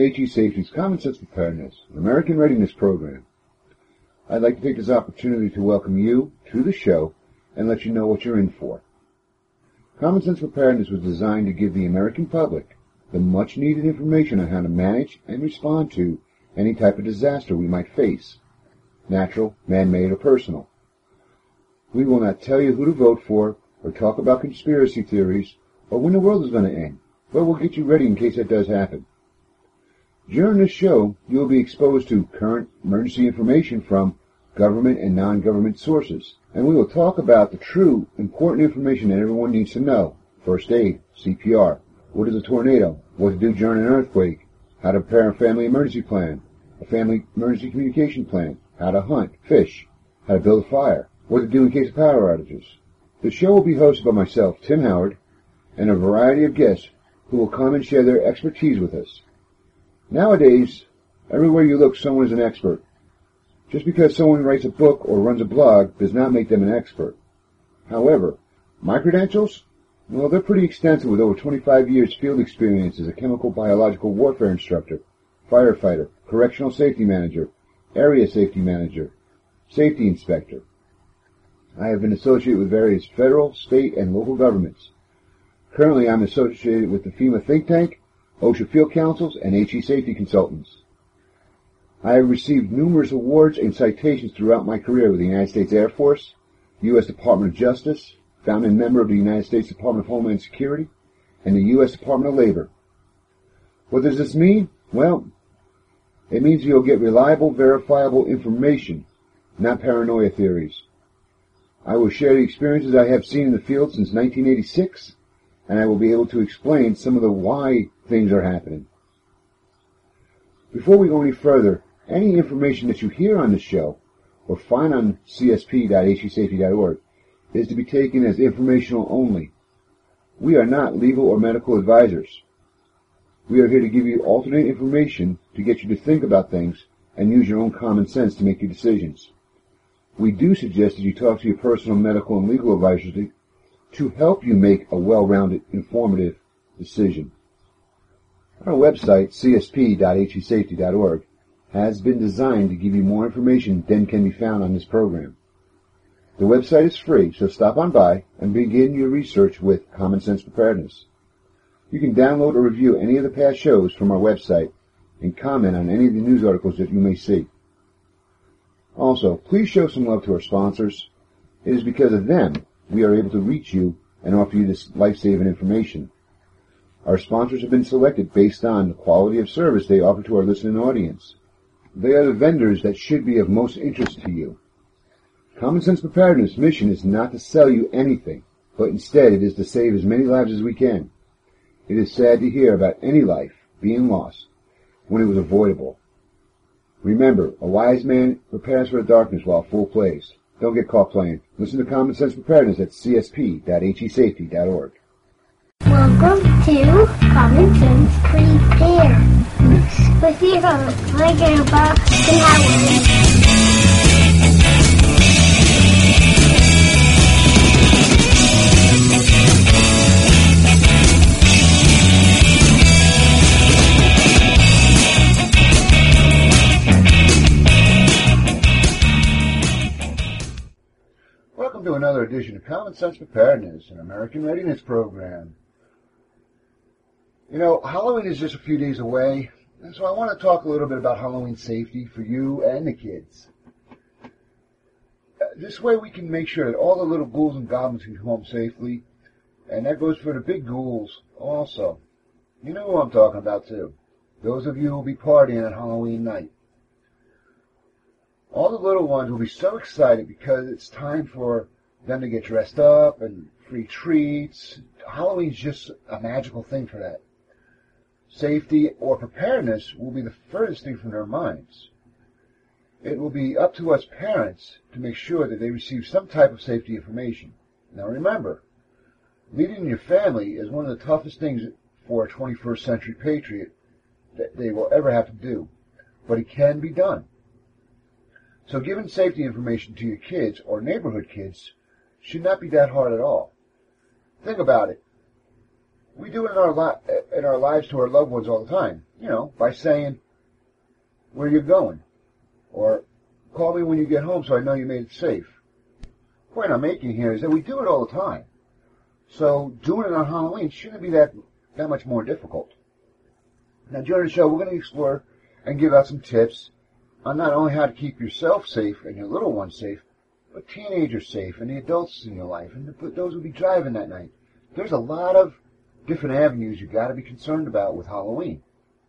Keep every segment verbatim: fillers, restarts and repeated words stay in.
to HE Safety's Common Sense Preparedness, an American Readiness Program. I'd like to take this opportunity to welcome you to the show and let you know what you're in for. Common Sense Preparedness was designed to give the American public the much-needed information on how to manage and respond to any type of disaster we might face, natural, man-made, or personal. We will not tell you who to vote for or talk about conspiracy theories or when the world is going to end, but we'll get you ready in case that does happen. During this show, you will be exposed to current emergency information from government and non-government sources, and we will talk about the true, important information that everyone needs to know. First aid, C P R, what is a tornado, what to do during an earthquake, how to prepare a family emergency plan, a family emergency communication plan, how to hunt, fish, how to build a fire, what to do in case of power outages. The show will be hosted by myself, Tim Howard, and a variety of guests who will come and share their expertise with us. Nowadays, everywhere you look, someone is an expert. Just because someone writes a book or runs a blog does not make them an expert. However, my credentials? Well, they're pretty extensive with over twenty-five years field experience as a chemical biological warfare instructor, firefighter, correctional safety manager, area safety manager, safety inspector. I have been associated with various federal, state, and local governments. Currently, I'm associated with the FEMA think tank, OSHA field councils, and HE safety consultants. I have received numerous awards and citations throughout my career with the United States Air Force, U S Department of Justice, founding member of the United States Department of Homeland Security, and the U S Department of Labor. What does this mean? Well, it means you'll get reliable, verifiable information, not paranoia theories. I will share the experiences I have seen in the field since nineteen eighty-six, and I will be able to explain some of the why things are happening. Before we go any further, any information that you hear on this show or find on c s p dot h e safety dot org is to be taken as informational only. We are not legal or medical advisors. We are here to give you alternate information to get you to think about things and use your own common sense to make your decisions. We do suggest that you talk to your personal medical and legal advisors to, to help you make a well-rounded, informative decision. Our website, c s p dot h e safety dot org, has been designed to give you more information than can be found on this program. The website is free, so stop on by and begin your research with Common Sense Preparedness. You can download or review any of the past shows from our website and comment on any of the news articles that you may see. Also, please show some love to our sponsors. It is because of them we are able to reach you and offer you this life-saving information. Our sponsors have been selected based on the quality of service they offer to our listening audience. They are the vendors that should be of most interest to you. Common Sense Preparedness' mission is not to sell you anything, but instead it is to save as many lives as we can. It is sad to hear about any life being lost when it was avoidable. Remember, a wise man prepares for the darkness while a fool plays. Don't get caught playing. Listen to Common Sense Preparedness at c s p dot h e safety dot org. Welcome to Common Sense Preparedness with your host, Megan Bob and Howard. Welcome to another edition of Common Sense Preparedness, an American Readiness Program. You know, Halloween is just a few days away, and so I want to talk a little bit about Halloween safety for you and the kids. This way we can make sure that all the little ghouls and goblins can come home safely, and that goes for the big ghouls also. You know who I'm talking about, too. Those of you who will be partying on Halloween night. All the little ones will be so excited because it's time for them to get dressed up and free treats. Halloween's just a magical thing for that. Safety or preparedness will be the furthest thing from their minds. It will be up to us parents to make sure that they receive some type of safety information. Now remember, leading your family is one of the toughest things for a twenty-first century patriot that they will ever have to do, but it can be done. So giving safety information to your kids or neighborhood kids should not be that hard at all. Think about it. We do it in our, li- in our lives to our loved ones all the time. you know, by saying where you're going, or call me when you get home so I know you made it safe. The point I'm making here is that we do it all the time. So doing it on Halloween shouldn't be that, that much more difficult. Now during the show, we're going to explore and give out some tips on not only how to keep yourself safe and your little ones safe, but teenagers safe and the adults in your life and the, those who will be driving that night. There's a lot of different avenues you've got to be concerned about with Halloween.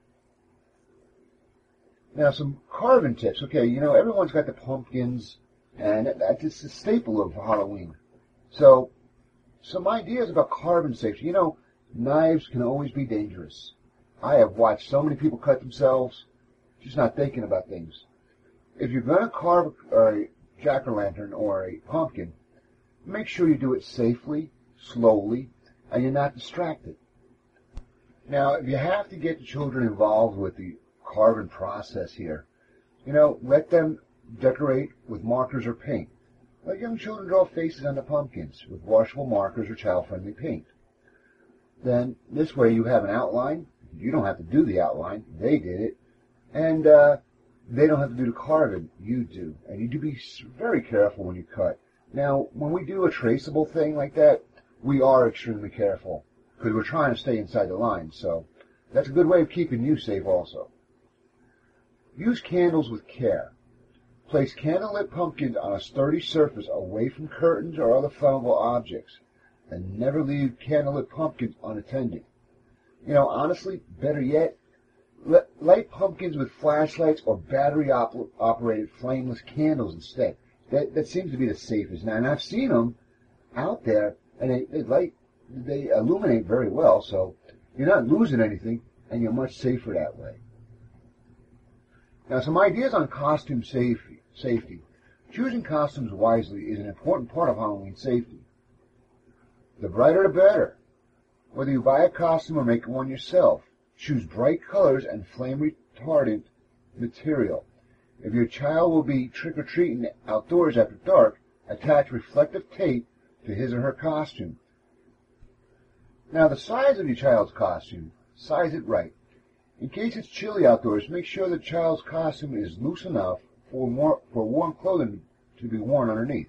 Now, some carving tips. Okay, you know, everyone's got the pumpkins, and that's just a staple of Halloween. So, some ideas about carving safety. You know, knives can always be dangerous. I have watched so many people cut themselves just not thinking about things. If you're going to carve a jack-o'-lantern or a pumpkin, make sure you do it safely, slowly, and you're not distracted. Now, if you have to get the children involved with the carving process here, you know, let them decorate with markers or paint. Let young children draw faces on the pumpkins with washable markers or child-friendly paint. Then, this way you have an outline. You don't have to do the outline. They did it. And uh, they don't have to do the carving. You do. And you do be very careful when you cut. Now, when we do a traceable thing like that, we are extremely careful because we're trying to stay inside the lines. So that's a good way of keeping you safe also. Use candles with care. Place candlelit pumpkins on a sturdy surface away from curtains or other flammable objects. And never leave candlelit pumpkins unattended. You know, honestly, better yet, light pumpkins with flashlights or battery-operated flameless candles instead. That, that seems to be the safest. Now, and I've seen them out there, and they, they light, they illuminate very well, so you're not losing anything, and you're much safer that way. Now, some ideas on costume safety. safety. Choosing costumes wisely is an important part of Halloween safety. The brighter the better. Whether you buy a costume or make one yourself, choose bright colors and flame-retardant material. If your child will be trick-or-treating outdoors after dark, attach reflective tape to his or her costume. Now, the size of your child's costume, size it right. In case it's chilly outdoors, make sure the child's costume is loose enough for, more, for warm clothing to be worn underneath,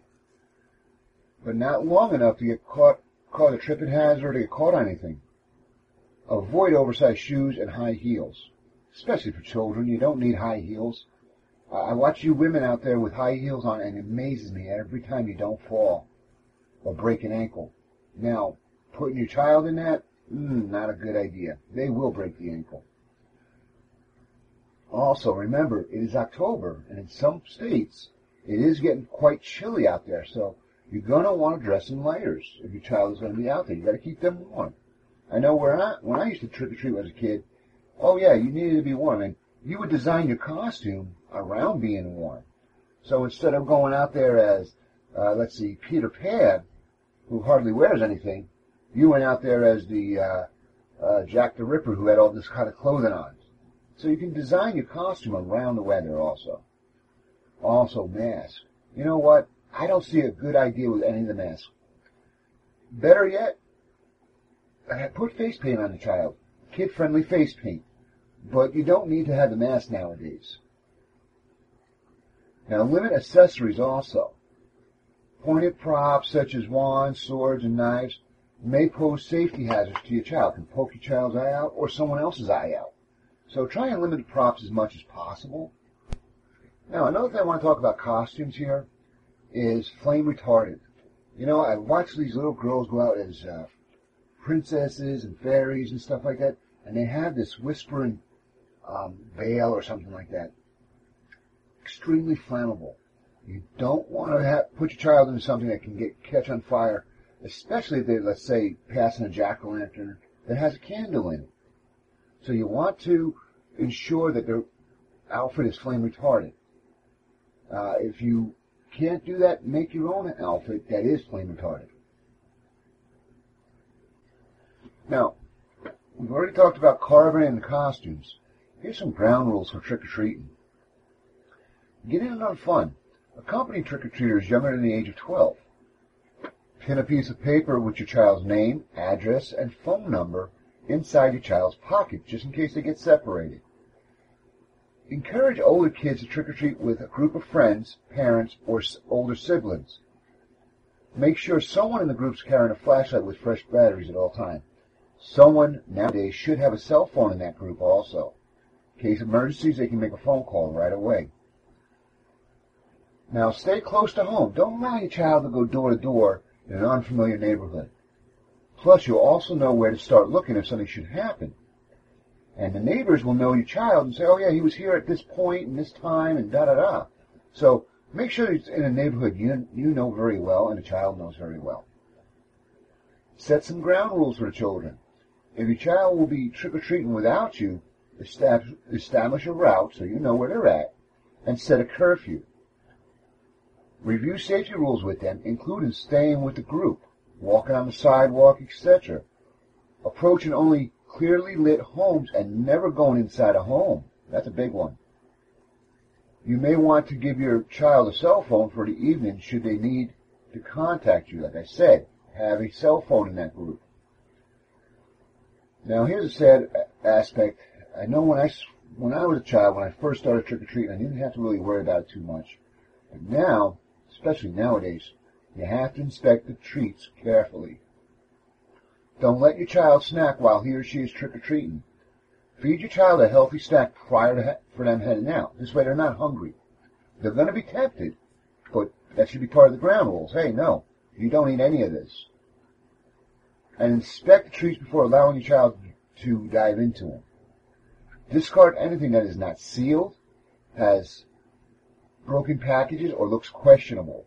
but not long enough to get caught, caught a tripping hazard or to get caught on anything. Avoid oversized shoes and high heels, especially for children. You don't need high heels. I watch you women out there with high heels on, and it amazes me every time you don't fall or break an ankle. Now, putting your child in that, mm, not a good idea. They will break the ankle. Also, remember, it is October, and in some states, it is getting quite chilly out there, so you're going to want to dress in layers if your child is going to be out there. You've got to keep them warm. I know where I, when I used to trick-or-treat as a kid, oh yeah, you needed to be warm, and you would design your costume around being warm. So instead of going out there as, uh, let's see, Peter Pan, who hardly wears anything, you went out there as the uh, uh, Jack the Ripper, who had all this kind of clothing on. So you can design your costume around the weather also. Also, masks. You know what? I don't see a good idea with any of the masks. Better yet, put face paint on the child. Kid-friendly face paint. But you don't need to have the mask nowadays. Now, limit accessories also. Pointed props such as wands, swords, and knives may pose safety hazards to your child. Can poke your child's eye out or someone else's eye out. So try and limit the props as much as possible. Now, another thing I want to talk about costumes here is flame retardant. You know, I watch these little girls go out as uh, princesses and fairies and stuff like that, and they have this whispering um, veil or something like that. Extremely flammable. You don't want to have, put your child into something that can get catch on fire, especially if they're, let's say, passing a jack-o'-lantern that has a candle in it. So you want to ensure that their outfit is flame retardant. Uh, if you can't do that, make your own outfit that is flame retardant. Now, we've already talked about carving and costumes. Here's some ground rules for trick-or-treating. Get in on fun. Accompany trick-or-treaters younger than the age of twelve. Pin a piece of paper with your child's name, address, and phone number inside your child's pocket, just in case they get separated. Encourage older kids to trick-or-treat with a group of friends, parents, or older siblings. Make sure someone in the group's carrying a flashlight with fresh batteries at all times. Someone nowadays should have a cell phone in that group also. In case of emergencies, they can make a phone call right away. Now, stay close to home. Don't allow your child to go door to door in an unfamiliar neighborhood. Plus, you'll also know where to start looking if something should happen. And the neighbors will know your child and say, oh, yeah, he was here at this point and this time and da-da-da. So make sure it's in a neighborhood you, you know very well and the child knows very well. Set some ground rules for the children. If your child will be trick-or-treating without you, establish, establish a route so you know where they're at and set a curfew. Review safety rules with them, including staying with the group, walking on the sidewalk, et cetera. Approaching only clearly lit homes and never going inside a home. That's a big one. You may want to give your child a cell phone for the evening should they need to contact you. Like I said, have a cell phone in that group. Now, here's a sad aspect. I know when I, when I was a child, when I first started trick-or-treating, I didn't have to really worry about it too much. But now, especially nowadays, you have to inspect the treats carefully. Don't let your child snack while he or she is trick-or-treating. Feed your child a healthy snack prior to he- for them heading out. This way they're not hungry. They're going to be tempted, but that should be part of the ground rules. Hey, no, you don't eat any of this. And inspect the treats before allowing your child to dive into them. Discard anything that is not sealed, has broken packages, or looks questionable.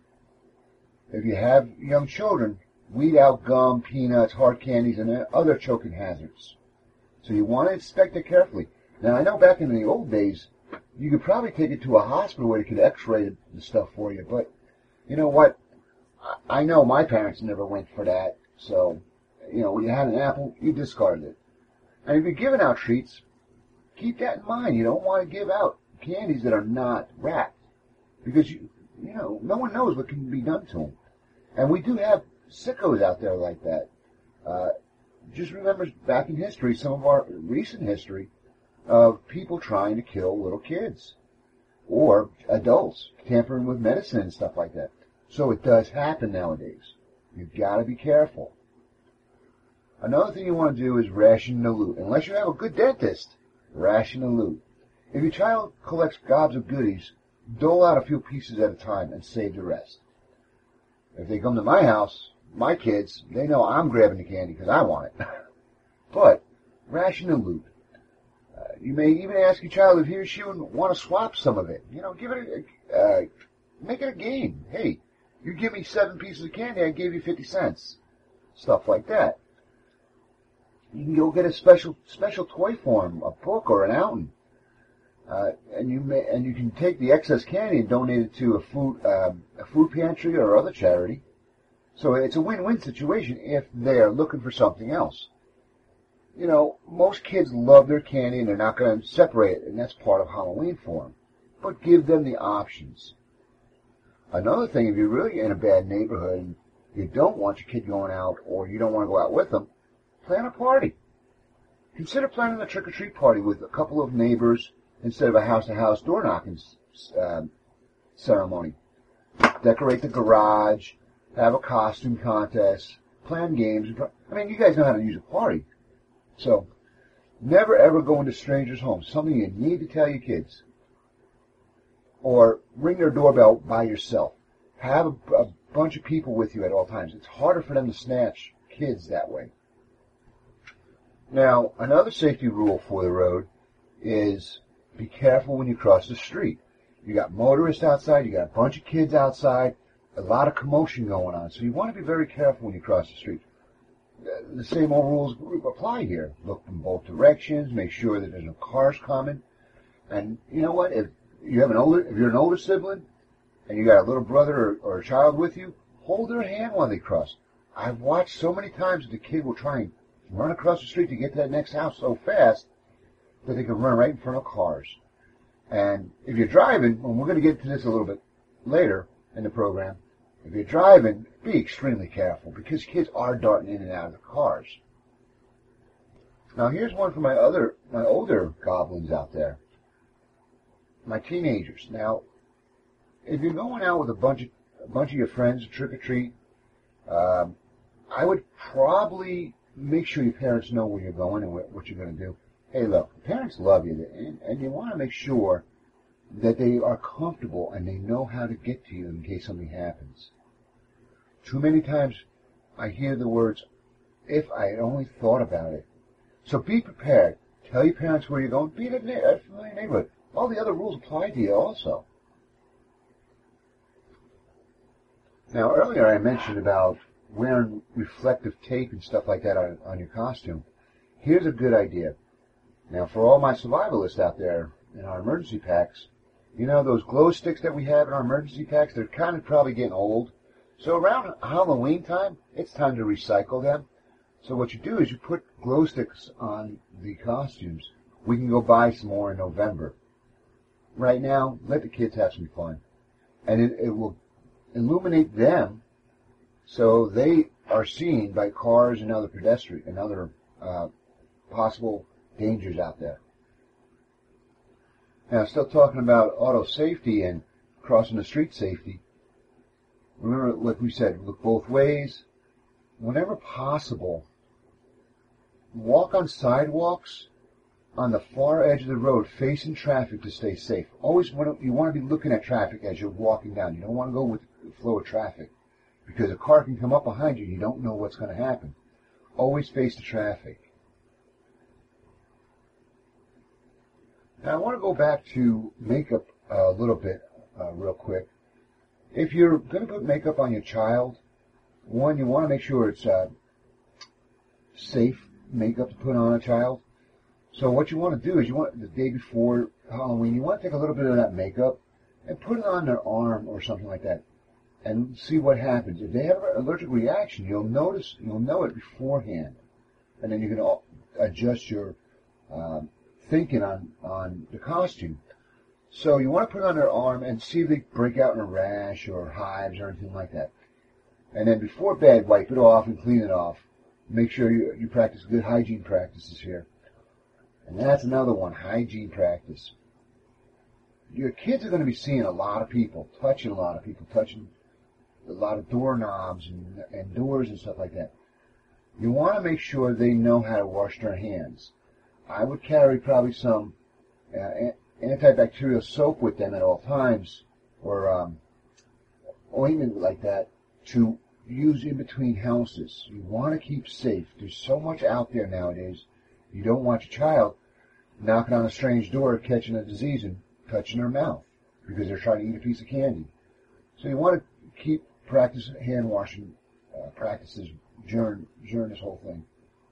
If you have young children, weed out gum, peanuts, hard candies, and other choking hazards. So you want to inspect it carefully. Now, I know back in the old days, you could probably take it to a hospital where they could x-ray the stuff for you, but you know what? I know my parents never went for that, so, you know, when you had an apple, you discarded it. And if you're giving out treats, keep that in mind. You don't want to give out candies that are not wrapped, because, you, you know, no one knows what can be done to them. And we do have sickos out there like that. Uh, just remember back in history, some of our recent history of people trying to kill little kids or adults, tampering with medicine and stuff like that. So it does happen nowadays. You've got to be careful. Another thing you want to do is ration the loot. Unless you have a good dentist, ration the loot. If your child collects gobs of goodies, dole out a few pieces at a time and save the rest. If they come to my house, my kids, they know I'm grabbing the candy because I want it. But ration the loot. Uh, you may even ask your child if he or she would want to swap some of it. You know, give it a, uh, make it a game. Hey, you give me seven pieces of candy, I gave you fifty cents. Stuff like that. You can go get a special special toy for him, a book or an outing. Uh, and you may, and you can take the excess candy and donate it to a food uh, a food pantry or other charity. So it's a win-win situation if they are looking for something else. You know, most kids love their candy and they're not going to separate it, and that's part of Halloween for them. But give them the options. Another thing, if you're really in a bad neighborhood and you don't want your kid going out or you don't want to go out with them, plan a party. Consider planning a trick-or-treat party with a couple of neighbors instead of a house-to-house door-knocking uh, ceremony. Decorate the garage, have a costume contest, plan games. I mean, you guys know how to use a party. So, never ever go into strangers' homes. Something you need to tell your kids. Or ring their doorbell by yourself. Have a, a bunch of people with you at all times. It's harder for them to snatch kids that way. Now, another safety rule for the road is be careful when you cross the street. You got motorists outside, you got a bunch of kids outside, a lot of commotion going on. So you want to be very careful when you cross the street. The same old rules apply here. Look in both directions, make sure that there's no cars coming. And you know what? If you have an older, if you're an older sibling and you got a little brother or, or a child with you, hold their hand while they cross. I've watched so many times that the kid will try and run across the street to get to that next house so fast that they can run right in front of cars. And if you're driving, and we're going to get to this a little bit later in the program, if you're driving, be extremely careful because kids are darting in and out of the cars. Now here's one for my other, my older goblins out there. My teenagers. Now, if you're going out with a bunch of, a bunch of your friends, trick or treat, um, I would probably make sure your parents know where you're going and what you're going to do. Hey, look, parents love you, and, and you want to make sure that they are comfortable and they know how to get to you in case something happens. Too many times I hear the words, if I had only thought about it. So be prepared. Tell your parents where you're going. Be in a familiar neighborhood. All the other rules apply to you also. Now, earlier I mentioned about wearing reflective tape and stuff like that on, on your costume. Here's a good idea. Now, for all my survivalists out there in our emergency packs, you know those glow sticks that we have in our emergency packs, they're kind of probably getting old. So around Halloween time, it's time to recycle them. So what you do is you put glow sticks on the costumes. We can go buy some more in November. Right now, let the kids have some fun. And it, it will illuminate them so they are seen by cars and other pedestrians and other uh, possible dangers out there. Now, still talking about auto safety and crossing the street safety. Remember, like we said, look both ways. Whenever possible, walk on sidewalks on the far edge of the road facing traffic to stay safe. Always want to, you want to be looking at traffic as you're walking down. You don't want to go with the flow of traffic because a car can come up behind you and you don't know what's going to happen. Always face the traffic. Now I want to go back to makeup a little bit uh, real quick. If you're going to put makeup on your child, one, you want to make sure it's uh, safe makeup to put on a child. So what you want to do is you want, the day before Halloween, you want to take a little bit of that makeup and put it on their arm or something like that and see what happens. If they have an allergic reaction, you'll notice, you'll know it beforehand. And then you can adjust your um, thinking on, on the costume. So you want to put it on their arm and see if they break out in a rash or hives or anything like that. And then before bed, wipe it off and clean it off. Make sure you, you practice good hygiene practices here. And that's another one, hygiene practice. Your kids are going to be seeing a lot of people, touching a lot of people, touching a lot of doorknobs and, and doors and stuff like that. You want to make sure they know how to wash their hands. I would carry probably some uh, antibacterial soap with them at all times, or um, ointment like that, to use in between houses. You want to keep safe. There's so much out there nowadays. You don't want your child knocking on a strange door, catching a disease and touching their mouth because they're trying to eat a piece of candy. So you want to keep practice hand washing uh, practices during during this whole thing.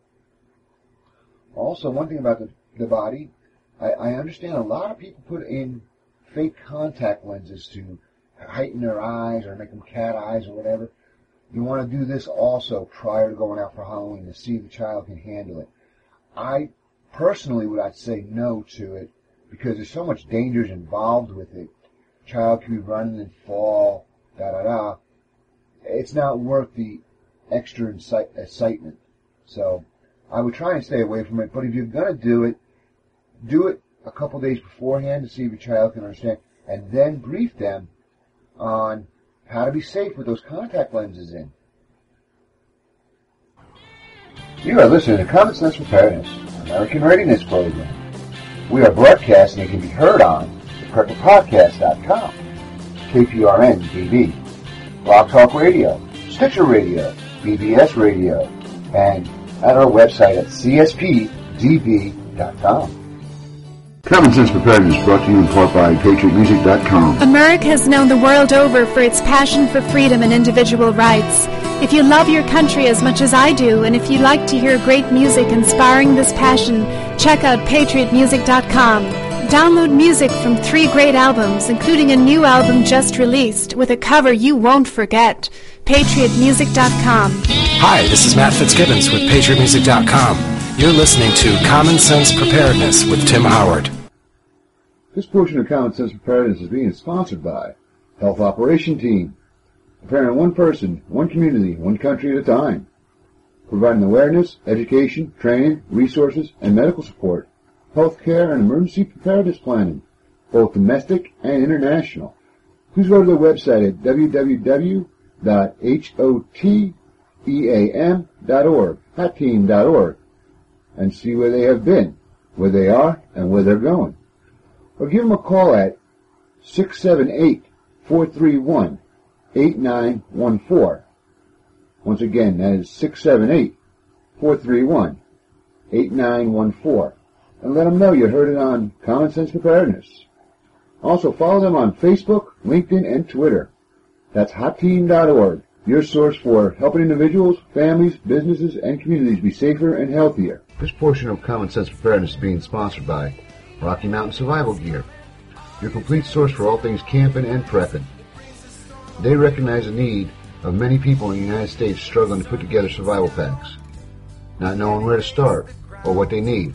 Also, one thing about the, the body, I, I understand a lot of people put in fake contact lenses to heighten their eyes or make them cat eyes or whatever. You want to do this also prior to going out for Halloween to see if the child can handle it. I personally would I'd say no to it because there's so much dangers involved with it. Child can be running and fall, da da da. It's not worth the extra incite- excitement. So I would try and stay away from it. But if you're going to do it, do it a couple days beforehand to see if your child can understand, and then brief them on how to be safe with those contact lenses in. You are listening to Common Sense Preparedness, American Readiness Program. We are broadcasting and can be heard on the prepper podcast dot com, K P R N T V, Blog Talk Radio, Stitcher Radio, B B S Radio, and at our website at C S P D B dot com. Common Sense Preparedness brought to you in part by Patriot Music dot com. America is known the world over for its passion for freedom and individual rights. If you love your country as much as I do, and if you like to hear great music inspiring this passion, check out Patriot Music dot com. Download music from three great albums, including a new album just released with a cover you won't forget. Patriot Music dot com. Hi, this is Matt Fitzgibbons with Patriot Music dot com. You're listening to Common Sense Preparedness with Tim Howard. This portion of Common Sense Preparedness is being sponsored by Health Operation Team, preparing one person, one community, one country at a time. providing awareness, education, training, resources, and medical support, healthcare, and emergency preparedness planning, both domestic and international. Please go to their website at w w w dot hoteam dot org, hotteam dot org, and see where they have been, where they are, and where they're going. Or give them a call at six seven eight, four three one, eight nine one four. Once again, that is six seven eight, four three one, eight nine one four. And let them know you heard it on Common Sense Preparedness. Also, follow them on Facebook, LinkedIn, and Twitter. That's hot team dot org, your source for helping individuals, families, businesses, and communities be safer and healthier. This portion of Common Sense Preparedness is being sponsored by Rocky Mountain Survival Gear, your complete source for all things camping and prepping. They recognize the need of many people in the United States struggling to put together survival packs, not knowing where to start or what they need.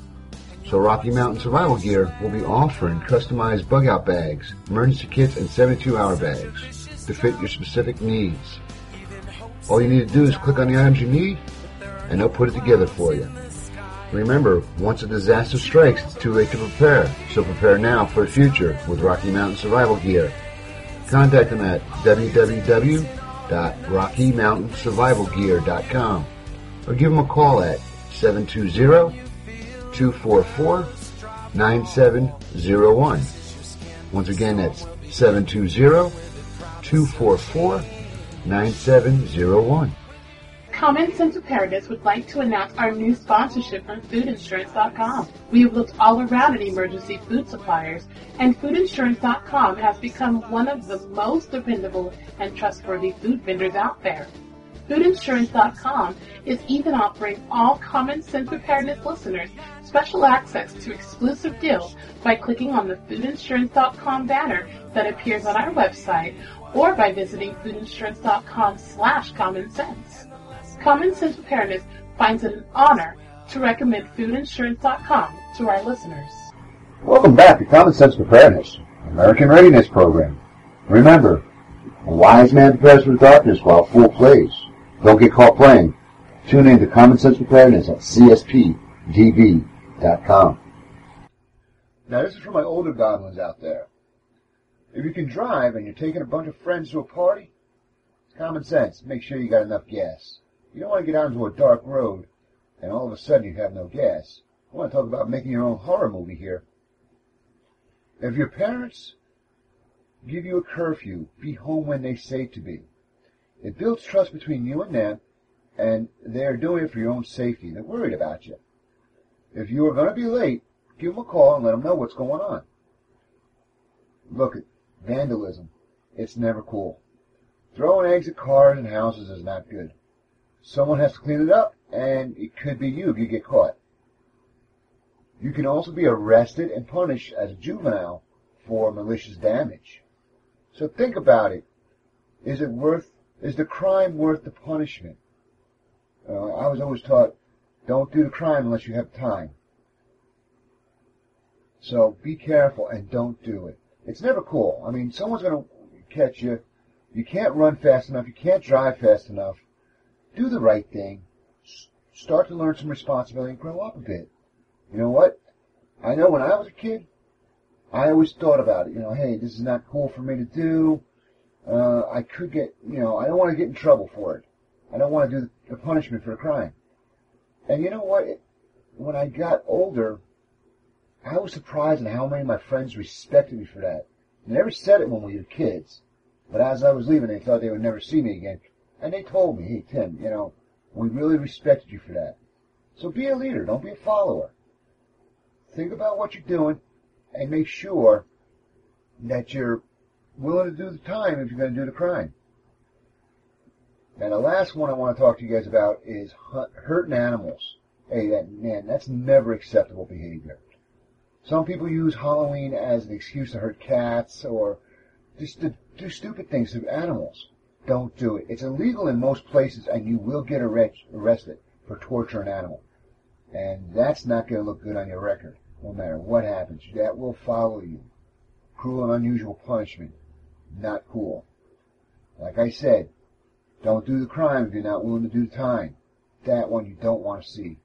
So Rocky Mountain Survival Gear will be offering customized bug-out bags, emergency kits, and seventy-two hour bags to fit your specific needs. All you need to do is click on the items you need, and they'll put it together for you. Remember, once a disaster strikes, it's too late to prepare, so prepare now for the future with Rocky Mountain Survival Gear. Contact them at w w w dot rocky mountain survival gear dot com or give them a call at seven two zero, two four four, nine seven zero one. Once again, that's seven two zero, two four four, nine seven zero one. Common Sense Preparedness would like to announce our new sponsorship from food insurance dot com. We have looked all around at emergency food suppliers, and food insurance dot com has become one of the most dependable and trustworthy food vendors out there. food insurance dot com is even offering all Common Sense Preparedness listeners special access to exclusive deals by clicking on the food insurance dot com banner that appears on our website or by visiting food insurance dot com slash common sense. Common Sense Preparedness finds it an honor to recommend food insurance dot com to our listeners. Welcome back to Common Sense Preparedness, American Readiness Program. Remember, a wise man prepares for the darkness while a fool plays. Don't get caught playing. Tune in to Common Sense Preparedness at c s p d b dot com. Now, this is for my older goblins out there. If you can drive and you're taking a bunch of friends to a party, common sense, make sure you got enough gas. You don't want to get out into a dark road and all of a sudden you have no gas. I want to talk about making your own horror movie here. If your parents give you a curfew, be home when they say to be. It builds trust between you and them, and they're doing it for your own safety. They're worried about you. If you are going to be late, give them a call and let them know what's going on. Look, vandalism, it's never cool. Throwing eggs at cars and houses is not good. Someone has to clean it up, and it could be you if you get caught. You can also be arrested and punished as a juvenile for malicious damage. So think about it. Is it worth, is the crime worth the punishment? Uh, I was always taught, don't do the crime unless you have time. So be careful and don't do it. It's never cool. I mean, someone's going to catch you. You can't run fast enough. You can't drive fast enough. Do the right thing. Start to learn some responsibility and grow up a bit. You know what? I know when I was a kid, I always thought about it. You know, hey, this is not cool for me to do. Uh, I could get, you know, I don't want to get in trouble for it. I don't want to do the punishment for the crime. And you know what? It, when I got older, I was surprised at how many of my friends respected me for that. They never said it when we were kids. But as I was leaving, they thought they would never see me again. And they told me, hey, Tim, you know, we really respected you for that. So be a leader. Don't be a follower. Think about what you're doing and make sure that you're willing to do the time if you're going to do the crime. Now, the last one I want to talk to you guys about is hurting animals. Hey, that, man, that's never acceptable behavior. Some people use Halloween as an excuse to hurt cats or just to do stupid things to animals. Don't do it. It's illegal in most places, and you will get arrested for torturing an animal. And that's not going to look good on your record, no matter what happens. That will follow you. Cruel and unusual punishment. Not cool. Like I said, don't do the crime if you're not willing to do the time. that one you don't want to see.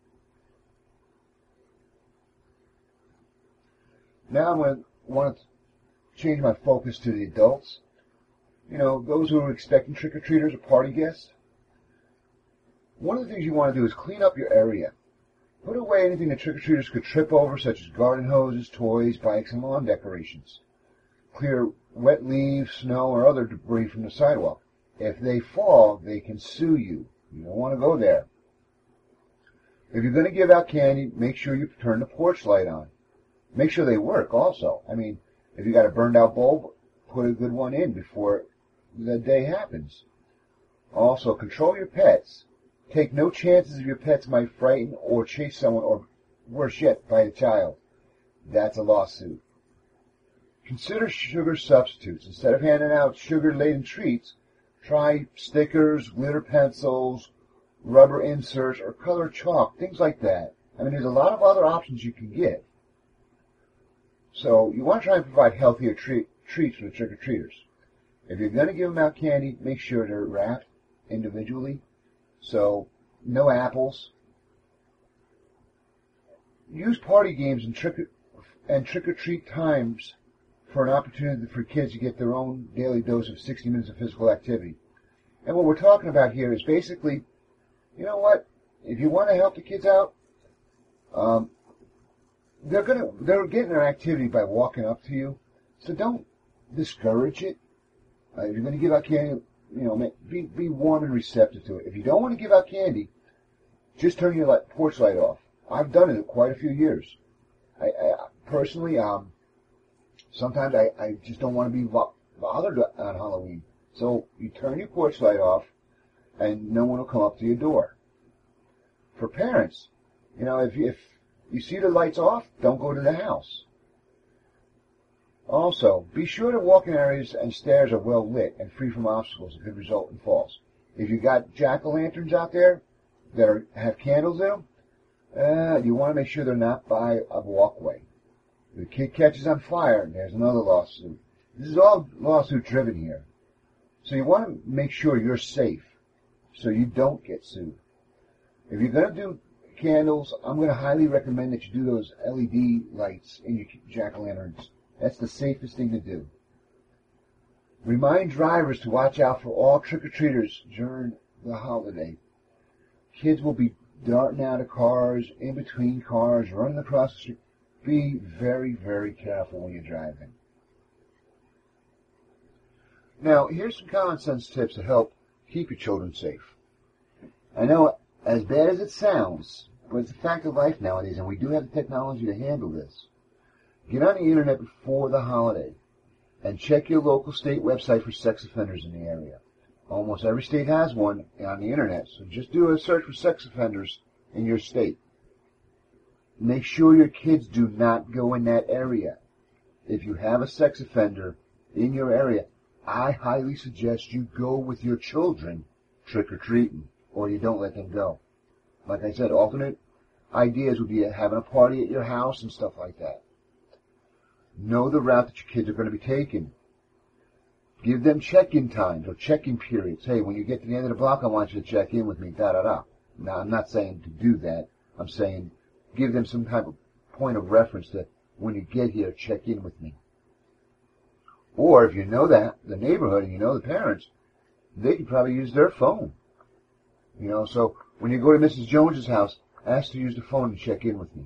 Now I'm going to want to change my focus to the adults. You know, those who are expecting trick-or-treaters or party guests. One of the things you want to do is clean up your area. Put away anything that trick-or-treaters could trip over, such as garden hoses, toys, bikes, and lawn decorations. Clear wet leaves, snow, or other debris from the sidewalk. If they fall, they can sue you. You don't want to go there. If you're going to give out candy, make sure you turn the porch light on. Make sure they work also. I mean, if you got a burned out bulb, put a good one in before the day happens. Also, control your pets. Take no chances if your pets might frighten or chase someone, or worse yet, bite a child. That's a lawsuit. Consider sugar substitutes. Instead of handing out sugar-laden treats, try stickers, glitter pencils, rubber inserts, or color chalk, things like that. I mean, there's a lot of other options you can get. So you want to try and provide healthier treat, treats for the trick-or-treaters. If you're going to give them out candy, make sure they're wrapped individually. So, no apples. Use party games and trick and trick-or-treat times for an opportunity for kids to get their own daily dose of sixty minutes of physical activity. And what we're talking about here is basically, you know what? If you want to help the kids out, um, they're gonna they're getting their activity by walking up to you. So don't discourage it. Uh, if you're going to give out candy, you know, be be warm and receptive to it. If you don't want to give out candy, just turn your light, porch light off. I've done it quite a few years. I, I personally, um, sometimes I, I just don't want to be bothered on Halloween. So you turn your porch light off, and no one will come up to your door. For parents, you know, if if you see the lights off, don't go to the house. Also, be sure that walking areas and stairs are well lit and free from obstacles that could result in falls. If you got jack-o'-lanterns out there that are, have candles in them, uh, you want to make sure they're not by a walkway. If the kid catches on fire, there's another lawsuit. This is all lawsuit-driven here. So you want to make sure you're safe so you don't get sued. If you're going to do candles, I'm going to highly recommend that you do those L E D lights in your jack-o'-lanterns. That's the safest thing to do. Remind drivers to watch out for all trick-or-treaters during the holiday. Kids will be darting out of cars, in between cars, running across the street. Be very, very careful when you're driving. Now, here's some common sense tips to help keep your children safe. I know, as bad as it sounds, but it's a fact of life nowadays, and we do have the technology to handle this. Get on the internet before the holiday and check your local state website for sex offenders in the area. Almost every state has one on the internet, so just do a search for sex offenders in your state. Make sure your kids do not go in that area. If you have a sex offender in your area, I highly suggest you go with your children trick-or-treating, or you don't let them go. Like I said, alternate ideas would be having a party at your house and stuff like that. Know the route that your kids are going to be taking. Give them check-in times or check-in periods. Hey, when you get to the end of the block, I want you to check in with me, da-da-da. Now, I'm not saying to do that. I'm saying give them some type of point of reference that when you get here, check in with me. Or if you know that, the neighborhood, and you know the parents, they could probably use their phone. You know, so when you go to Missus Jones's house, ask to use the phone and check in with me.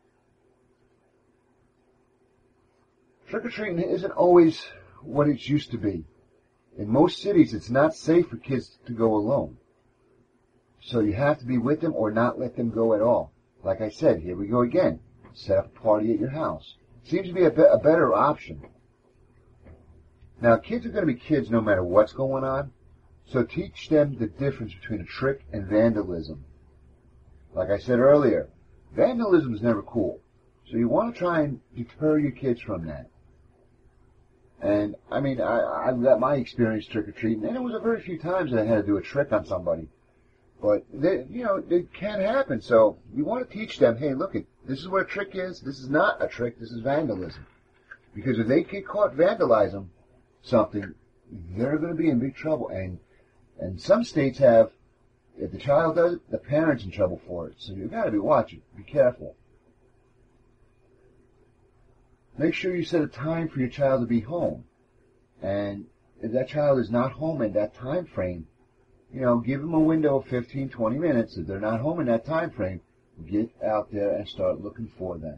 Trick-or-treating isn't always what it used to be. In most cities, it's not safe for kids to go alone. So you have to be with them or not let them go at all. Like I said, here we go again. Set up a party at your house. Seems to be a, be- a better option. Now, kids are going to be kids no matter what's going on. So teach them the difference between a trick and vandalism. Like I said earlier, vandalism is never cool. So you want to try and deter your kids from that. And, I mean, I, I've got my experience trick-or-treating, and it was a very few times that I had to do a trick on somebody. But, they, you know, it can happen. So you want to teach them, hey, look, this is what a trick is. This is not a trick. This is vandalism. Because if they get caught vandalizing something, they're going to be in big trouble. And and some states have If the child does it, the parent's in trouble for it. So you've got to be watching. Be careful. Make sure you set a time for your child to be home. And if that child is not home in that time frame, you know, give them a window of fifteen, twenty minutes. If they're not home in that time frame, get out there and start looking for them.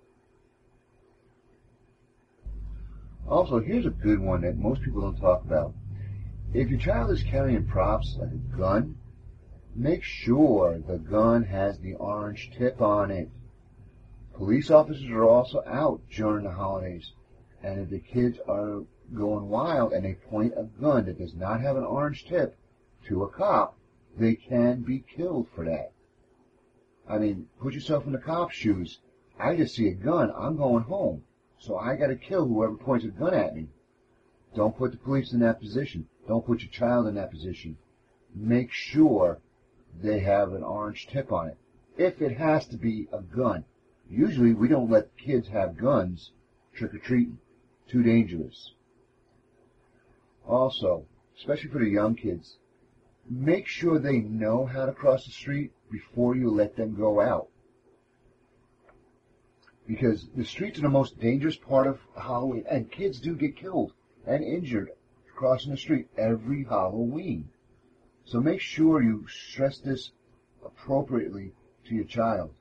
Also, here's a good one that most people don't talk about. If your child is carrying props like a gun, make sure the gun has the orange tip on it. Police officers are also out during the holidays, and if the kids are going wild and they point a gun that does not have an orange tip to a cop, they can be killed for that. I mean, put yourself in the cop's shoes. I just see a gun, I'm going home, so I got to kill whoever points a gun at me. Don't put the police in that position. Don't put your child in that position. Make sure they have an orange tip on it. If it has to be a gun. Usually we don't let kids have guns trick-or-treating. Too dangerous. Also, especially for the young kids, make sure they know how to cross the street before you let them go out. Because the streets are the most dangerous part of Halloween, and kids do get killed and injured crossing the street every Halloween. So make sure you stress this appropriately to your child.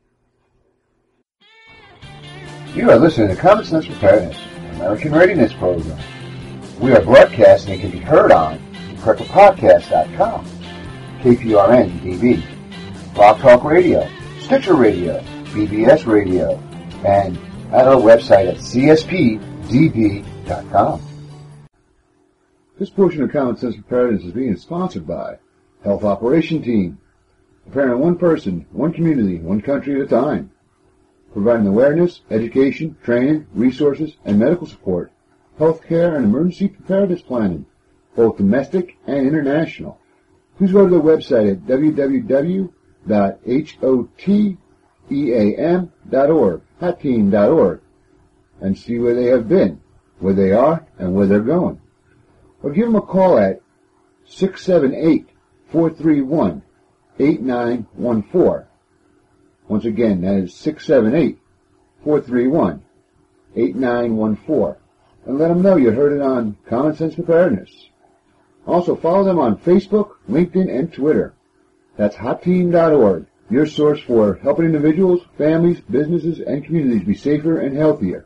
You are listening to Common Sense Preparedness, American Readiness Program. We are broadcasting and can be heard on prepper podcast dot com, K P R N D B, Blog Talk Radio, Stitcher Radio, B B S Radio, and at our website at C S P D B dot com. This portion of Common Sense Preparedness is being sponsored by Health Operation Team, preparing one person, one community, one country at a time, providing awareness, education, training, resources, and medical support, healthcare, and emergency preparedness planning, both domestic and international. Please go to their website at w w w dot hoteam dot org, hotteam dot org, and see where they have been, where they are, and where they're going. Or give them a call at six seven eight, four three one, eight nine one four. Once again, that is six seven eight, four three one, eight nine one four. And let them know you heard it on Common Sense Preparedness. Also, follow them on Facebook, LinkedIn, and Twitter. That's hot team dot org, your source for helping individuals, families, businesses, and communities be safer and healthier.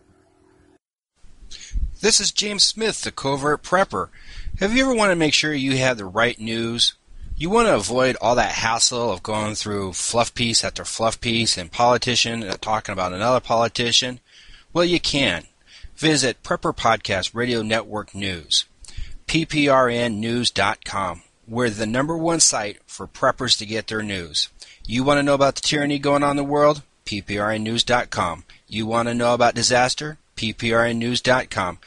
This is James Smith, the Covert Prepper. Have you ever wanted to make sure you have the right news? You want to avoid all that hassle of going through fluff piece after fluff piece and politician uh, talking about another politician? Well, you can. Visit Prepper Podcast Radio Network News, P P R N news dot com. We're the number one site for preppers to get their news. You want to know about the tyranny going on in the world? P P R N news dot com. You want to know about disaster? P P R N news dot com.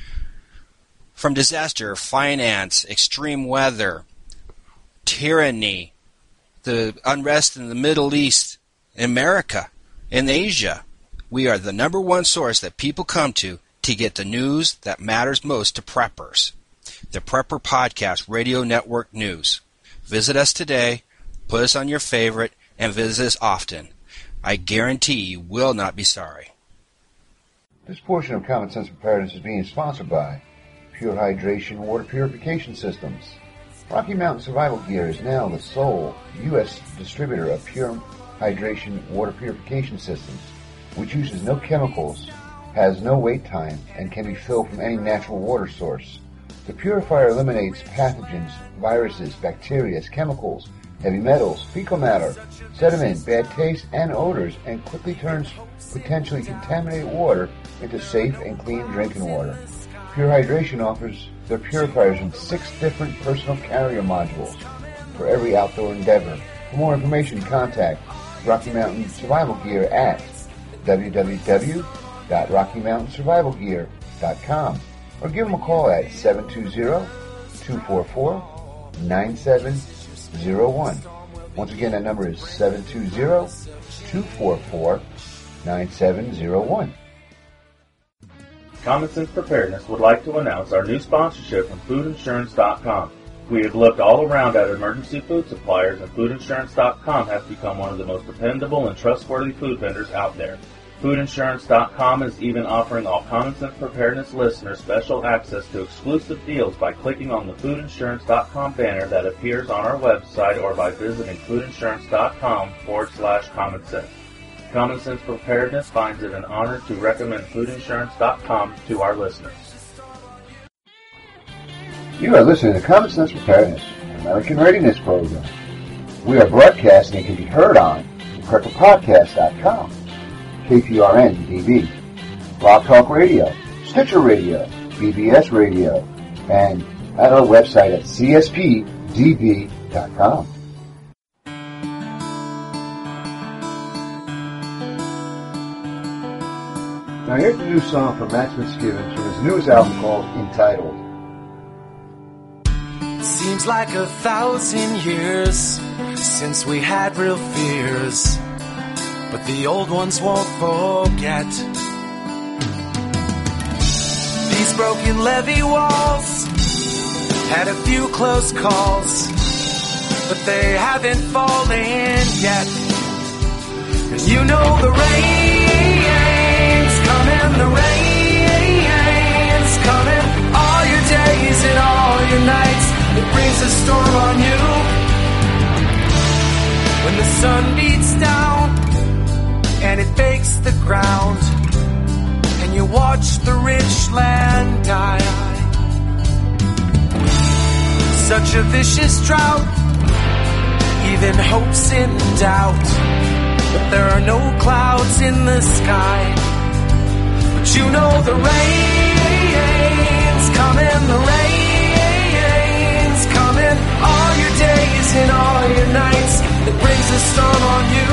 From disaster, finance, extreme weather, tyranny, the unrest in the Middle East, America, and Asia, we are the number one source that people come to to get the news that matters most to preppers. The Prepper Podcast Radio Network News. Visit us today, put us on your favorite, and visit us often. I guarantee you will not be sorry. This portion of Common Sense Preparedness is being sponsored by Pure Hydration Water Purification Systems. Rocky Mountain Survival Gear is now the sole U S distributor of Pure Hydration Water Purification Systems, which uses no chemicals, has no wait time, and can be filled from any natural water source. The purifier eliminates pathogens, viruses, bacteria, chemicals, heavy metals, fecal matter, sediment, bad taste, and odors, and quickly turns potentially contaminated water into safe and clean drinking water. Pure Hydration offers their purifiers in six different personal carrier modules for every outdoor endeavor. For more information, contact Rocky Mountain Survival Gear at w w w dot rocky mountain survival gear dot com or give them a call at seven two zero, two four four, nine seven zero one. Once again, that number is seven two zero, two four four, nine seven zero one. Common Sense Preparedness would like to announce our new sponsorship from food insurance dot com. We have looked all around at emergency food suppliers, and food insurance dot com has become one of the most dependable and trustworthy food vendors out there. food insurance dot com is even offering all Common Sense Preparedness listeners special access to exclusive deals by clicking on the food insurance dot com banner that appears on our website or by visiting food insurance dot com forward slash common sense. Common Sense Preparedness finds it an honor to recommend food insurance dot com to our listeners. You are listening to Common Sense Preparedness, an American Readiness Program. We are broadcasting and can be heard on the prepper podcast dot com, K P R N D B, Blog Talk Radio, Stitcher Radio, B B S Radio, and at our website at C S P D B dot com. Now here's the new song from Max Fitzgibbons from his newest album called Entitled. Seems like a thousand years since we had real fears, but the old ones won't forget. These broken levee walls had a few close calls, but they haven't fallen yet. And you know the rain's coming, the rain's coming. All your days and all your nights, it brings a storm on you. When the sun beats down and it bakes the ground, and you watch the rich land die. Such a vicious drought, even hope's in doubt. But there are no clouds in the sky. But you know the rain's coming, the rain's coming. All your days and all your nights, it brings a storm on you.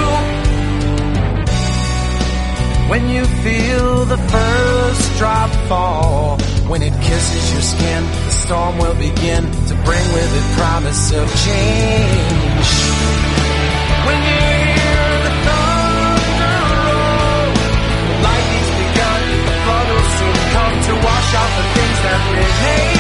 When you feel the first drop fall, when it kisses your skin, the storm will begin to bring with it promise of change. When you hear the thunder roll, the lightning's begun, the flood will soon come to wash out the things that remain.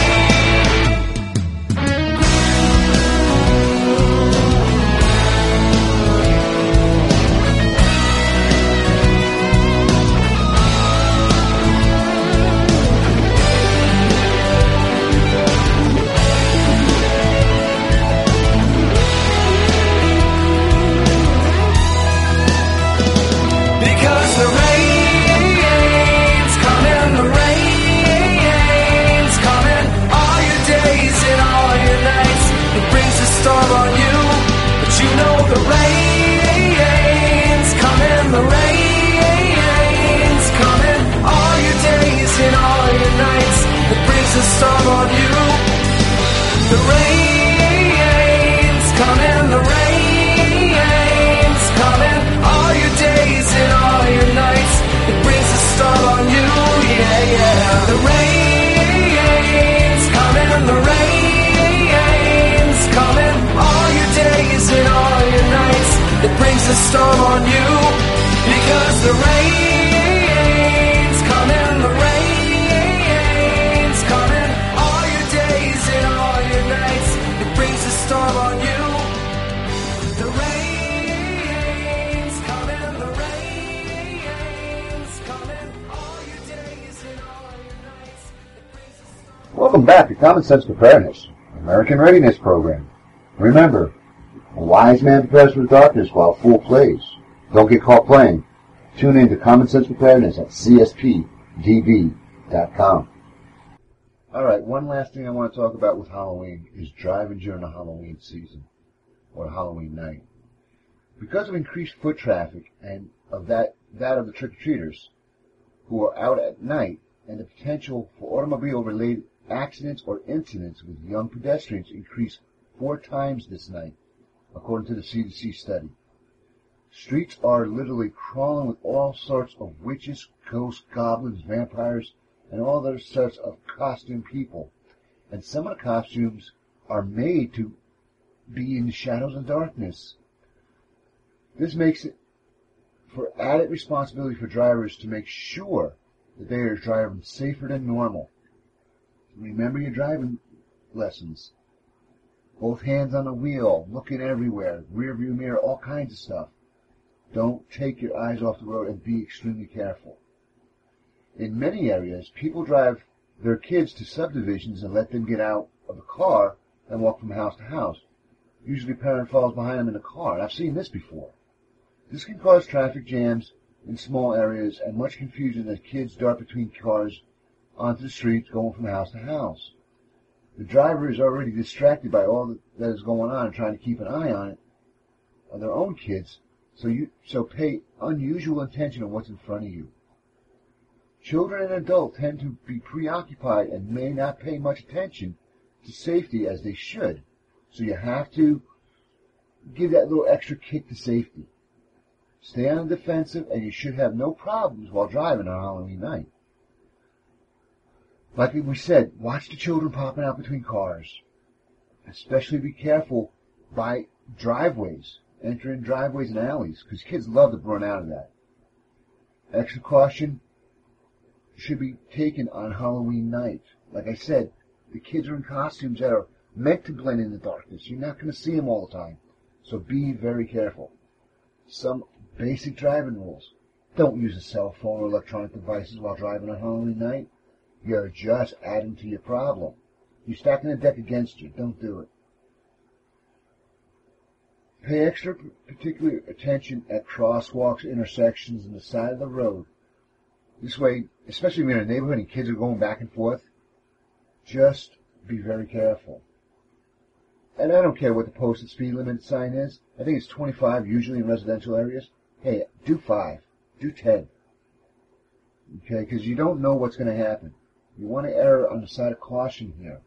Storm on you, but you know the rain's coming, the rain's coming. All your days and all your nights, it brings a storm on you. The rain's coming, the rain's coming. All your days and all your nights, it brings a storm on you. Yeah, yeah. The rain's coming, the rain. And all your nights, it brings a storm on you. Because the rain's coming, the rain's coming. All your days and all your nights, it brings a storm on you. The rain's coming, the rain's coming. All your days and all your nights, it brings a storm. Welcome back to Common Sense Preparedness, American Readiness Program. Remember, a wise man prepares for the darkness while a fool plays. Don't get caught playing. Tune in to Common Sense Preparedness at C S P D B dot com. Alright, one last thing I want to talk about with Halloween is driving during the Halloween season, or Halloween night. Because of increased foot traffic and of that, that of the trick-or-treaters who are out at night, and the potential for automobile-related accidents or incidents with young pedestrians increased four times this night, according to the C D C study. Streets are literally crawling with all sorts of witches, ghosts, goblins, vampires, and all other sorts of costume people. And some of the costumes are made to be in the shadows and darkness. This makes it for added responsibility for drivers to make sure that they are driving safer than normal. Remember your driving lessons. both hands on the wheel, looking everywhere, rear view mirror, all kinds of stuff. Don't take your eyes off the road and be extremely careful. In many areas, people drive their kids to subdivisions and let them get out of the car and walk from house to house. Usually a parent follows behind them in the car, and I've seen this before. This can cause traffic jams in small areas and much confusion as kids dart between cars onto the streets going from house to house. The driver is already distracted by all that is going on and trying to keep an eye on it, on their own kids, so you so pay unusual attention on what's in front of you. Children and adults tend to be preoccupied and may not pay much attention to safety as they should, so you have to give that little extra kick to safety. Stay on the defensive, and you should have no problems while driving on Halloween night. Like we said, watch the children popping out between cars. Especially be careful by driveways, entering driveways and alleys, because kids love to run out of that. Extra caution should be taken on Halloween night. Like I said, the kids are in costumes that are meant to blend in the darkness. You're not going to see them all the time, so be very careful. Some basic driving rules. Don't use a cell phone or electronic devices while driving on Halloween night. You're just adding to your problem. You're stacking the deck against you. Don't do it. Pay extra particular attention at crosswalks, intersections, and the side of the road. This way, especially when you're in a neighborhood and kids are going back and forth, just be very careful. And I don't care what the posted speed limit sign is. I think it's twenty-five, usually in residential areas. Hey, do five. Do ten. Okay, because you don't know what's going to happen. You want to err on the side of caution here.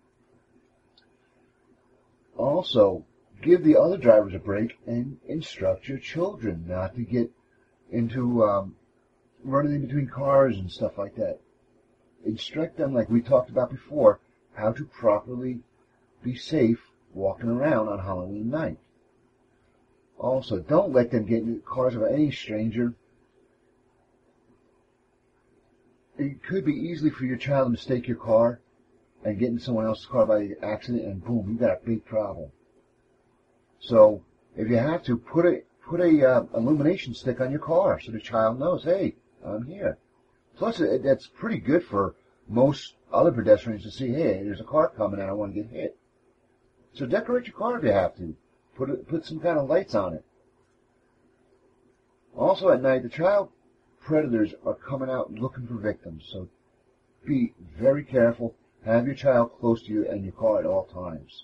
Also, give the other drivers a break and instruct your children not to get into um, running in between cars and stuff like that. Instruct them, like we talked about before, how to properly be safe walking around on Halloween night. Also, don't let them get into cars of any stranger. It could be easily for your child to mistake your car and get in someone else's car by accident, and boom, you've got a big problem. So, if you have to, put a put a uh, illumination stick on your car so the child knows, hey, I'm here. Plus, it, that's pretty good for most other pedestrians to see, hey, there's a car coming and I want to get hit. So decorate your car if you have to. Put it, put some kind of lights on it. Also at night, the child predators are coming out looking for victims, so be very careful. Have your child close to you and your car at all times.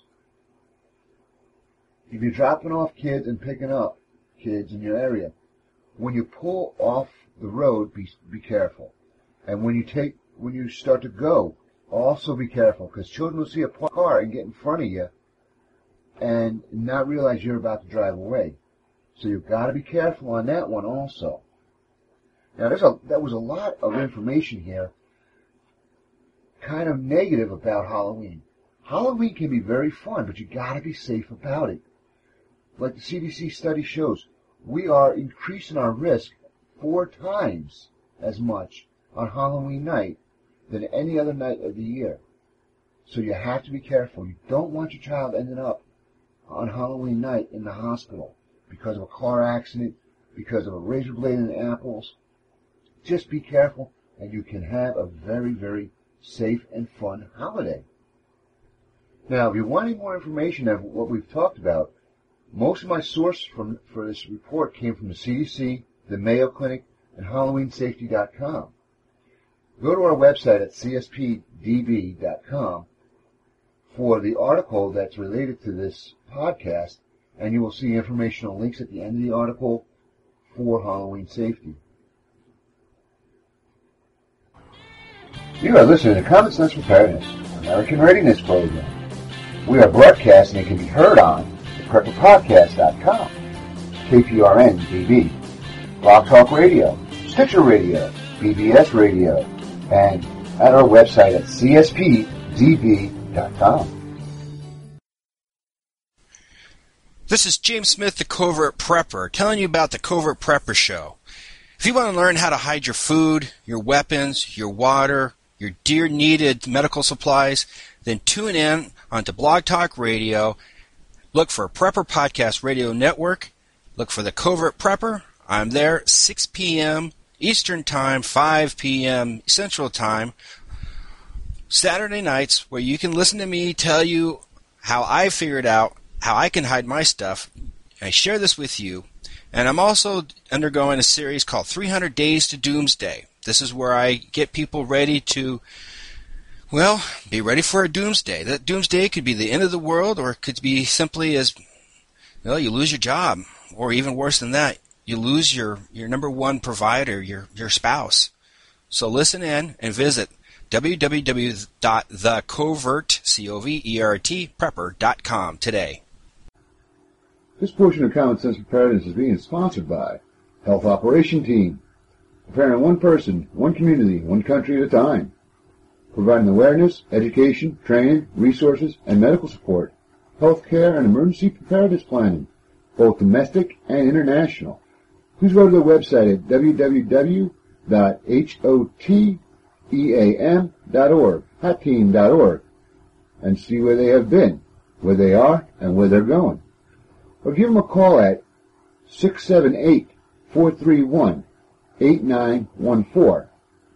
If you're dropping off kids and picking up kids in your area, when you pull off the road, be be careful. And when you take when you start to go, also be careful, because children will see a car and get in front of you and not realize you're about to drive away. So you've got to be careful on that one also. Now, there's a, that was a lot of information here, kind of negative about Halloween. Halloween can be very fun, but you got to be safe about it. Like the C D C study shows, we are increasing our risk four times as much on Halloween night than any other night of the year. So you have to be careful. You don't want your child ending up on Halloween night in the hospital because of a car accident, because of a razor blade in the apples. Just be careful, and you can have a very, very safe and fun holiday. Now, if you want any more information of what we've talked about, most of my source from, for this report came from the C D C, the Mayo Clinic, and Halloween Safety dot com. Go to our website at C S P D B dot com for the article that's related to this podcast, and you will see informational links at the end of the article for Halloween safety. You are listening to Common Sense Preparedness, American Readiness Program. We are broadcasting and can be heard on the prepper podcast dot com, K P R N D B, Blog Talk Radio, Stitcher Radio, B B S Radio, and at our website at C S P D B dot com. This is James Smith, the Covert Prepper, telling you about the Covert Prepper Show. If you want to learn how to hide your food, your weapons, your water, your dear needed medical supplies, then tune in onto Blog Talk Radio. Look for Prepper Podcast Radio Network. Look for the Covert Prepper. I'm there six p.m. Eastern Time, five p.m. Central Time, Saturday nights, where you can listen to me tell you how I figured out how I can hide my stuff. I share this with you. And I'm also undergoing a series called three hundred Days to Doomsday. This is where I get people ready to, well, be ready for a doomsday. That doomsday could be the end of the world, or it could be simply as, well, you lose your job, or even worse than that, you lose your, your number one provider, your, your spouse. So listen in and visit w w w dot the covert, C O V E R T, prepper dot com today. This portion of Common Sense Preparedness is being sponsored by Health Operation Team, preparing one person, one community, one country at a time, providing awareness, education, training, resources, and medical support, health care, and emergency preparedness planning, both domestic and international. Please go to their website at w w w dot hoteam dot org, hot team dot org, and see where they have been, where they are, and where they're going. Or give them a call at six seven eight, four three one, eight nine one four.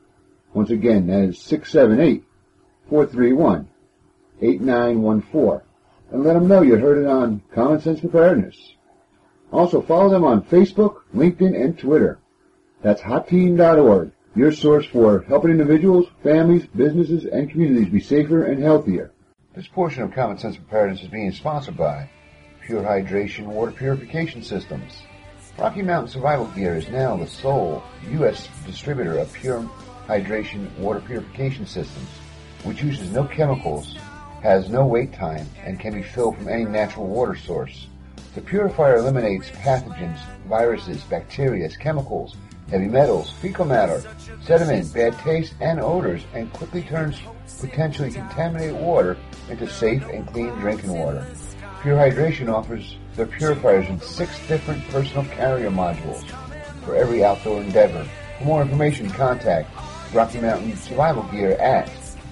Once again, that is six seven eight, four three one, eight nine one four. And let them know you heard it on Common Sense Preparedness. Also, follow them on Facebook, LinkedIn, and Twitter. That's hot team dot org, your source for helping individuals, families, businesses, and communities be safer and healthier. This portion of Common Sense Preparedness is being sponsored by Pure Hydration Water Purification Systems. Rocky Mountain Survival Gear is now the sole U S distributor of Pure Hydration Water Purification Systems, which uses no chemicals, has no wait time, and can be filled from any natural water source. The purifier eliminates pathogens, viruses, bacteria, chemicals, heavy metals, fecal matter, sediment, bad taste, and odors, and quickly turns potentially contaminated water into safe and clean drinking water. Pure Hydration offers their purifiers in six different personal carrier modules for every outdoor endeavor. For more information, contact Rocky Mountain Survival Gear at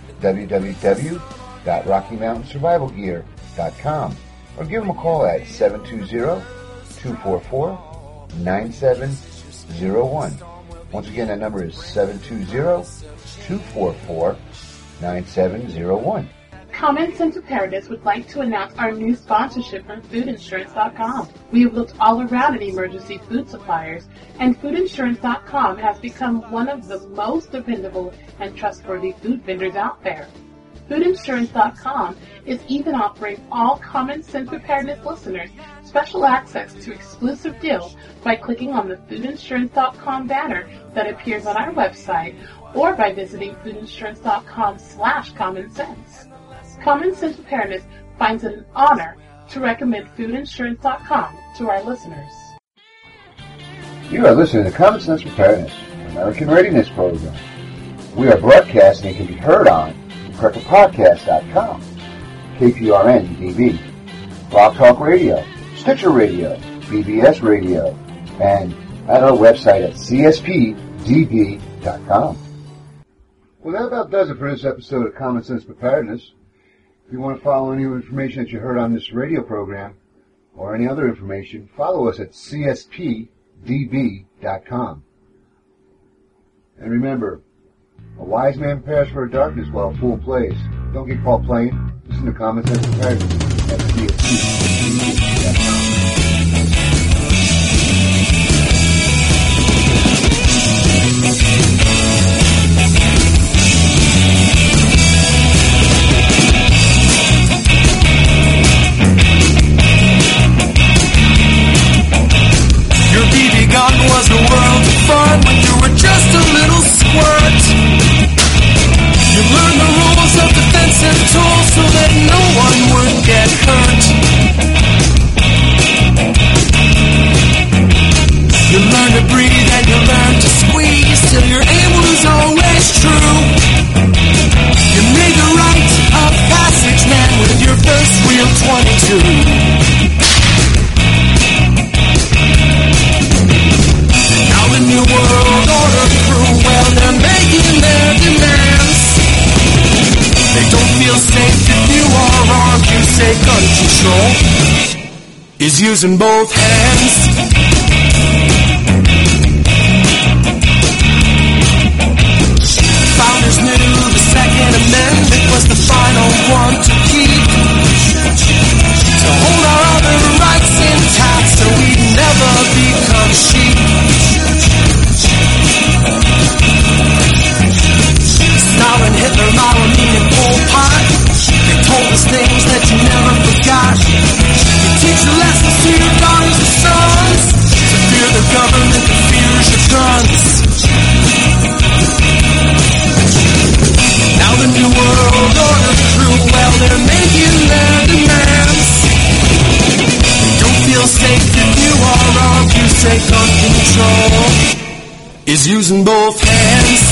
w w w dot rocky mountain survival gear dot com or give them a call at seven two zero, two four four, nine seven zero one. Once again, that number is seven two zero, two four four, nine seven zero one. Common Sense Preparedness would like to announce our new sponsorship from food insurance dot com. We have looked all around at emergency food suppliers, and food insurance dot com has become one of the most dependable and trustworthy food vendors out there. food insurance dot com is even offering all Common Sense Preparedness listeners special access to exclusive deals by clicking on the food insurance dot com banner that appears on our website or by visiting food insurance dot com slash common sense. Common Sense Preparedness finds it an honor to recommend food insurance dot com to our listeners. You are listening to Common Sense Preparedness, American Readiness Program. We are broadcasting and can be heard on prepper podcast dot com, K P R N D B, Blog Talk Radio, Stitcher Radio, B B S Radio, and at our website at c s p d b dot com. Well, that about does it for this episode of Common Sense Preparedness. If you want to follow any information that you heard on this radio program or any other information, follow us at c s p d b dot com. And remember, a wise man prepares for darkness while a fool plays. Don't get caught playing. Listen to Common Sense Preparedness at c s p d b dot com. Your B B gun was a world of fun when you were just a little squirt. You learned the rules of defense and tools so that no one would get hurt. You learned to breathe and you learned to squeeze till your aim was always true. You made the rite of passage, man, with your first real twenty-two. The new world order through, well, they're making their demands. They don't feel safe if you is using both hands. Founders knew the Second Amendment was the final one to keep, to hold our other rights intact so we'd never become sheep. Stalin, Hitler, Mao, and Pol Pot, they told us things that you never forgot. You teach your lessons to your daughters and sons, to fear the government that fears your guns. Now the new world order through, well, they're making their demands. Don't feel safe if you are armed, you say gun control is using both hands.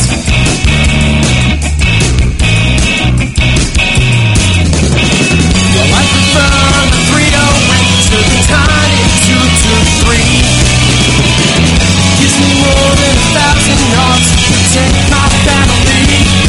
Well, I prefer the three oh eight to the tiny two two three. Gives me more than a thousand yards to protect my family.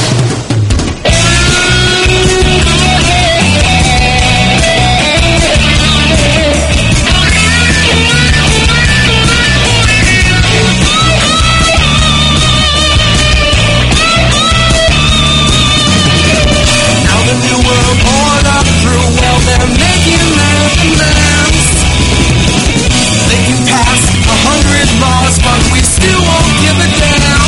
They're making their demands. They can pass a hundred laws, but we still won't give a damn.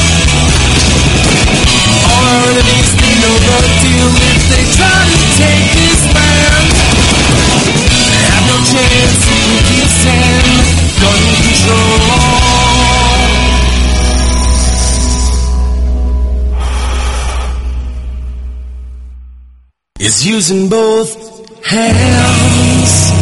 All our enemies, they know the deal. If they try to take this land, they have no chance if we keep saying gun control is using both hands.